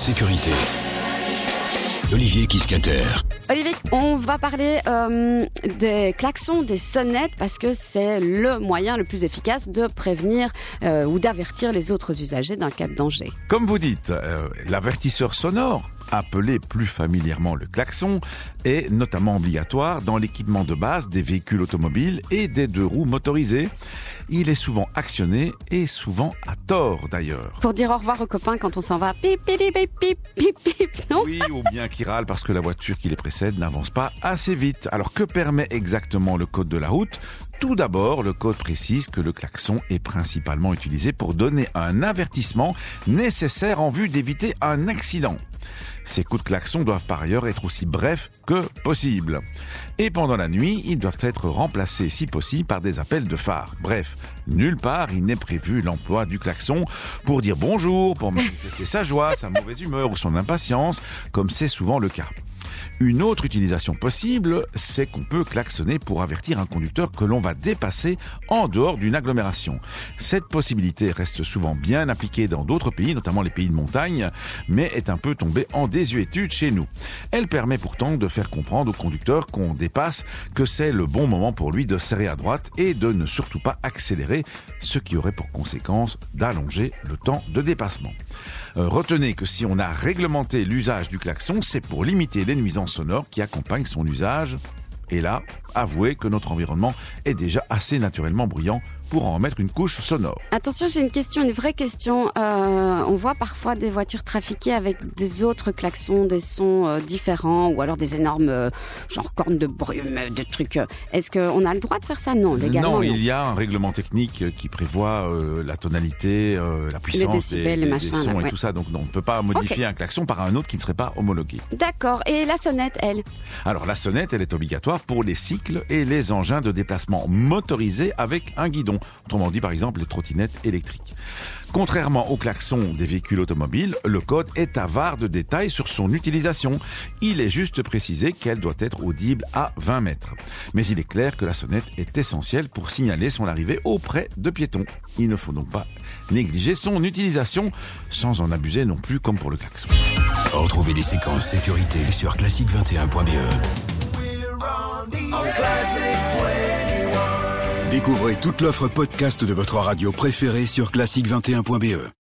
sécurité. Olivier Kiscater. Olivier, on va parler des klaxons, des sonnettes, parce que c'est le moyen le plus efficace de prévenir ou d'avertir les autres usagers d'un cas de danger. Comme vous dites, l'avertisseur sonore, appelé plus familièrement le klaxon, est notamment obligatoire dans l'équipement de base des véhicules automobiles et des deux roues motorisées. Il est souvent actionné et souvent à tort d'ailleurs. Pour dire au revoir aux copains quand on s'en va, pip, pip, pip, pip, pip, pip, non ? Oui, ou bien qui râle parce que la voiture qui les précède n'avance pas assez vite. Alors que permet exactement le code de la route ? Tout d'abord, le code précise que le klaxon est principalement utilisé pour donner un avertissement nécessaire en vue d'éviter un accident. Ces coups de klaxon doivent par ailleurs être aussi brefs que possible. Et pendant la nuit, ils doivent être remplacés si possible par des appels de phare. Bref, nulle part il n'est prévu l'emploi du klaxon pour dire bonjour, pour manifester sa joie, sa mauvaise humeur ou son impatience, comme c'est souvent le cas. Une autre utilisation possible, c'est qu'on peut klaxonner pour avertir un conducteur que l'on va dépasser en dehors d'une agglomération. Cette possibilité reste souvent bien appliquée dans d'autres pays, notamment les pays de montagne, mais est un peu tombée en désuétude chez nous. Elle permet pourtant de faire comprendre au conducteur qu'on dépasse, que c'est le bon moment pour lui de serrer à droite et de ne surtout pas accélérer, ce qui aurait pour conséquence d'allonger le temps de dépassement. Retenez que si on a réglementé l'usage du klaxon, c'est pour limiter les nuisances sonores qui accompagnent son usage. Et là, avouez que notre environnement est déjà assez naturellement bruyant pour en mettre une couche sonore. Attention, j'ai une vraie question. On voit parfois des voitures trafiquées avec des autres klaxons, des sons différents, ou alors des énormes genre cornes de brume, de trucs. Est-ce qu'on a le droit de faire ça ? Non, légalement non. Il y a un règlement technique qui prévoit la tonalité, la puissance, les décibels, des sons là, et tout ça. Donc on ne peut pas modifier un klaxon par un autre qui ne serait pas homologué. D'accord. Et la sonnette, elle ? Alors la sonnette, elle est obligatoire pour les cycles et les engins de déplacement motorisés avec un guidon. Autrement dit, par exemple, les trottinettes électriques. Contrairement au klaxon des véhicules automobiles, le code est avare de détails sur son utilisation. Il est juste précisé qu'elle doit être audible à 20 mètres. Mais il est clair que la sonnette est essentielle pour signaler son arrivée auprès de piétons. Il ne faut donc pas négliger son utilisation sans en abuser non plus comme pour le klaxon. Retrouvez les séquences sécurité sur classique21.be. Découvrez toute l'offre podcast de votre radio préférée sur classique21.be.